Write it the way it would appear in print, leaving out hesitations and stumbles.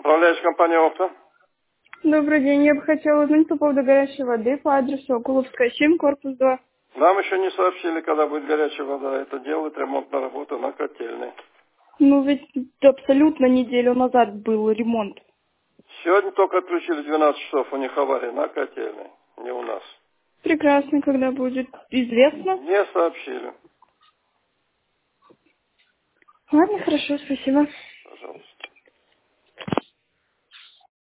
Управляющая компания «Окна». Добрый день, я бы хотела узнать по поводу горячей воды по адресу Окуловская, 7, корпус 2. Нам еще не сообщили, когда будет горячая вода. Это делает ремонтная работа на котельной. Ну ведь абсолютно неделю назад был ремонт. Сегодня только отключили 12 часов. У них авария на котельной, не у нас. Прекрасно, когда будет известно. Не сообщили. Ладно, хорошо, спасибо. Пожалуйста.